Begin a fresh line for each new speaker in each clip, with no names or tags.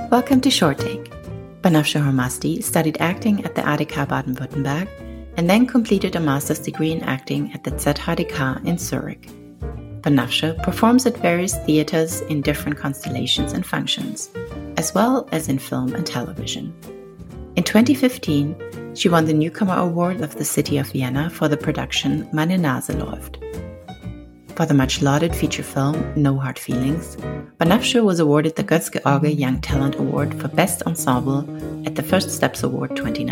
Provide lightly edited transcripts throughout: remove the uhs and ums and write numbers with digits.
Welcome to Short Take. Banafsheh Hormazdi studied acting at the ADK Baden-Württemberg and then completed a master's degree in acting at the ZHDK in Zurich. Banafsheh performs at various theaters in different constellations and functions, as well as in film and television. In 2015, she won the Newcomer Award of the City of Vienna for the production Meine Nase läuft. For the much-lauded feature film No Hard Feelings, Banafsheh was awarded the Götz-George Young Talent Award for Best Ensemble at the First Steps Award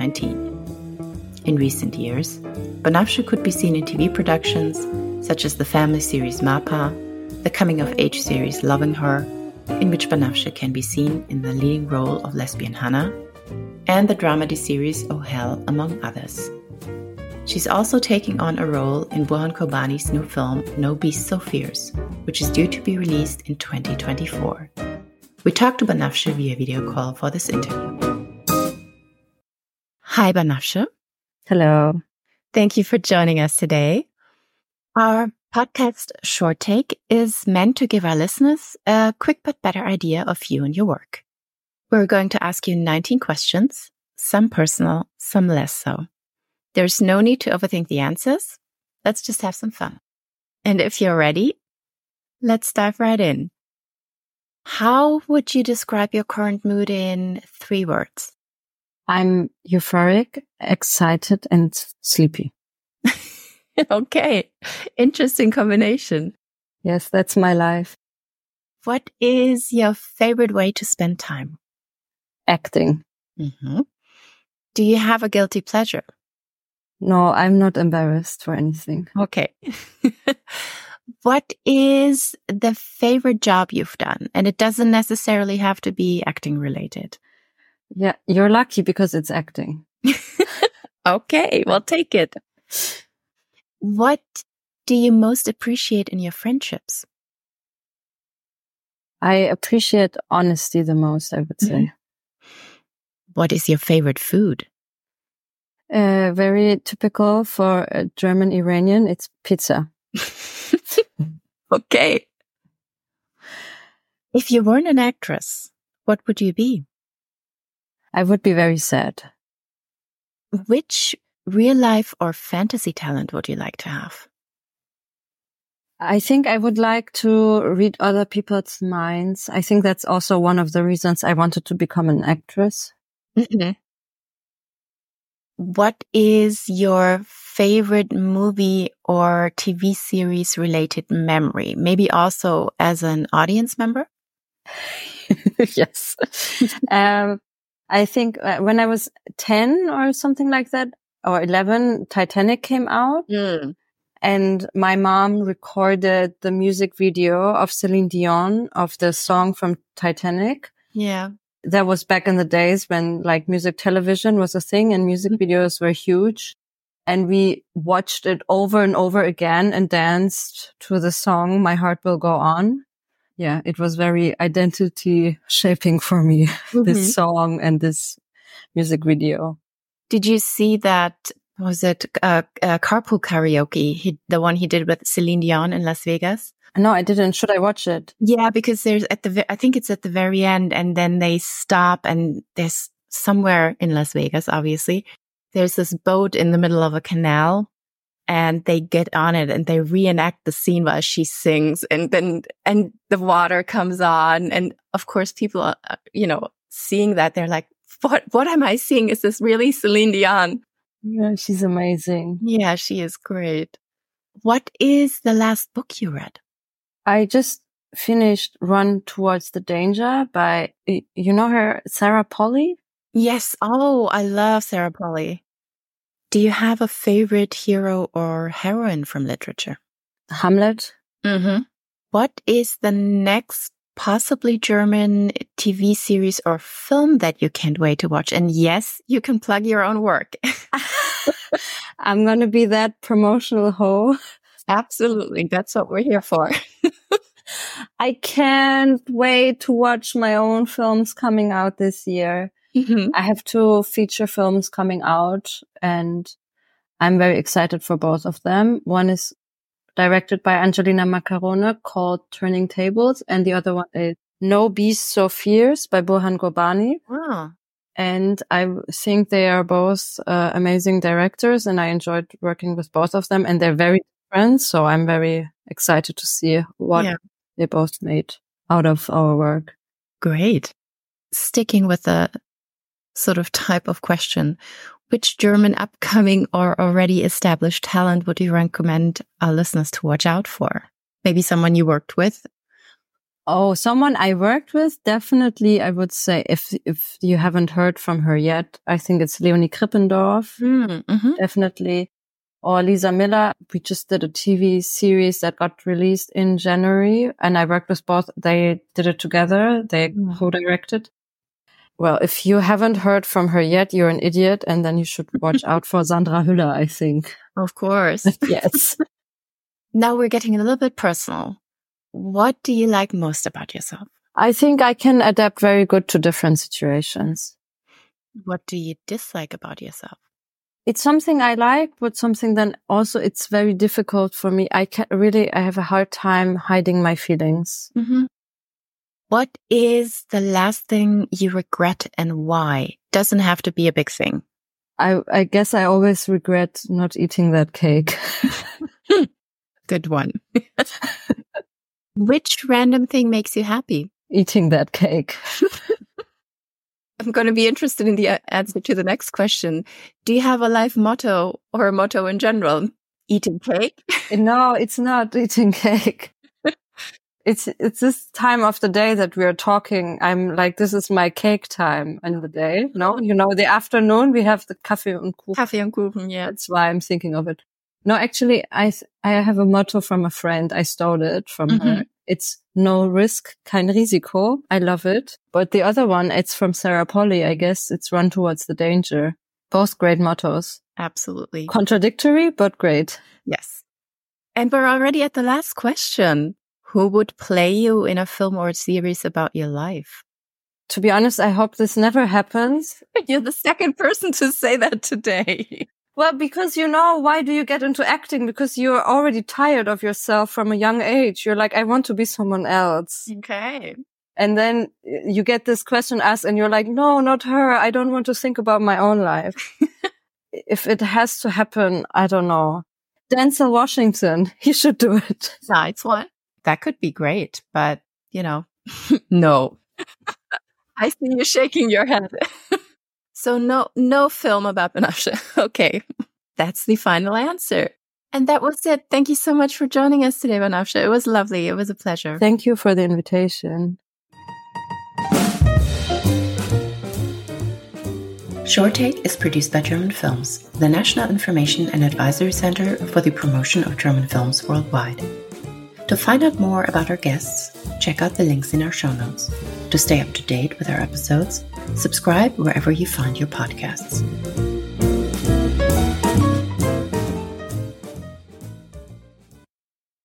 2019. In recent years, Banafsheh could be seen in TV productions such as the family series Mapa, the coming-of-age series Loving Her, in which Banafsheh can be seen in the leading role of lesbian Hannah, and the dramedy series Oh Hell, among others. She's also taking on a role in Burhan Kobani's new film No Beast So Fierce, which is due to be released in 2024. We talked to Banafsheh via video call for this interview. Hi, Banafsheh.
Hello.
Thank you for joining us today. Our podcast Short Take is meant to give our listeners a quick but better idea of you and your work. We're going to ask you 19 questions, some personal, some less so. There's no need to overthink the answers. Let's just have some fun. And if you're ready, let's dive right in. How would you describe your current mood in 3 words?
I'm euphoric, excited, and sleepy.
Okay, interesting combination.
Yes, that's my life.
What is your favorite way to spend time?
Acting.
Mm-hmm. Do you have a guilty pleasure?
No, I'm not embarrassed for anything.
Okay. What is the favorite job you've done? And it doesn't necessarily have to be acting related.
Yeah, you're lucky because it's acting.
Okay, well, take it. What do you most appreciate in your friendships?
I appreciate honesty the most, I would say.
What is your favorite food?
Very typical for a German Iranian, it's pizza.
Okay. If you weren't an actress, what would you be?
I would be very sad.
Which real life or fantasy talent would you like to have?
I think I would like to read other people's minds. I think that's also one of the reasons I wanted to become an actress.
Mm-hmm. What is your favorite movie or TV series related memory? Maybe also as an audience member?
Yes. I think when I was 10 or something like that, or 11, Titanic came out. And my mom recorded the music video of Celine Dion of the song from Titanic.
Yeah.
That was back in the days when like music television was a thing and music videos were huge. And we watched it over and over again and danced to the song My Heart Will Go On. Yeah, it was very identity shaping for me, this song and this music video.
Did you see that? Was it Carpool Karaoke? The one he did with Celine Dion in Las Vegas?
No, I didn't. Should I watch it?
Yeah, because there's I think it's at the very end, and then they stop, and there's somewhere in Las Vegas, obviously, there's this boat in the middle of a canal, and they get on it and they reenact the scene while she sings, and the water comes on, and of course people are, seeing that, they're like, what am I seeing? Is this really Celine Dion?
Yeah, she's amazing.
Yeah, she is great. What is the last book you read?
I just finished Run Towards the Danger by, you know her, Sarah Polley?
Yes. Oh, I love Sarah Polley. Do you have a favorite hero or heroine from literature?
Hamlet.
Mm-hmm. What is the next possibly German TV series or film that you can't wait to watch? And yes, you can plug your own work.
I'm going to be that promotional hoe.
Absolutely. That's what we're here for.
I can't wait to watch my own films coming out this year.
Mm-hmm.
I have 2 feature films coming out and I'm very excited for both of them. One is directed by Angelina Macarone called Turning Tables and the other one is No Beast So Fierce by Burhan Ghorbani.
Wow.
And I think they are both amazing directors, and I enjoyed working with both of them, and they're very different. So I'm very excited to see what they both made out of our work.
Great. Sticking with the sort of type of question, which German upcoming or already established talent would you recommend our listeners to watch out for? Maybe someone you worked with?
Oh, someone I worked with, definitely, I would say, if you haven't heard from her yet, I think it's Leonie Krippendorf, definitely. Or Lisa Miller. We just did a TV series that got released in January, and I worked with both. They did it together. They co-directed. Well, if you haven't heard from her yet, you're an idiot, and then you should watch out for Sandra Hüller, I think.
Of course.
Yes.
Now we're getting a little bit personal. What do you like most about yourself?
I think I can adapt very good to different situations.
What do you dislike about yourself?
It's something I like, but something then also it's very difficult for me. I have a hard time hiding my feelings.
What is the last thing you regret and why? Doesn't have to be a big thing.
I guess I always regret not eating that cake.
Good one. Which random thing makes you happy?
Eating that cake.
I'm going to be interested in the answer to the next question. Do you have a life motto or a motto in general? Eating cake?
No, it's not eating cake. It's this time of the day that we are talking. I'm like, this is my cake time in the day. No, the afternoon we have the Kaffee und Kuchen.
Kaffee und Kuchen, yeah.
That's why I'm thinking of it. No, actually, I have a motto from a friend. I stole it from her. It's no risk, kein Risiko. I love it. But the other one, it's from Sarah Polley, I guess. It's run towards the danger. Both great mottos.
Absolutely.
Contradictory, but great.
Yes. And we're already at the last question. Who would play you in a film or a series about your life?
To be honest, I hope this never happens.
You're the second person to say that today.
Well, because why do you get into acting? Because you're already tired of yourself from a young age. You're like, I want to be someone else.
Okay.
And then you get this question asked and you're like, no, not her. I don't want to think about my own life. If it has to happen, I don't know. Denzel Washington, he should do it.
Nice one. That could be great, but, no. I see you shaking your head. So no film about Banafsheh. Okay, that's the final answer. And that was it. Thank you so much for joining us today, Banafsheh. It was lovely. It was a pleasure.
Thank you for the invitation.
Short Take is produced by German Films, the National Information and Advisory Center for the Promotion of German Films Worldwide. To find out more about our guests, check out the links in our show notes. To stay up to date with our episodes, subscribe wherever you find your podcasts.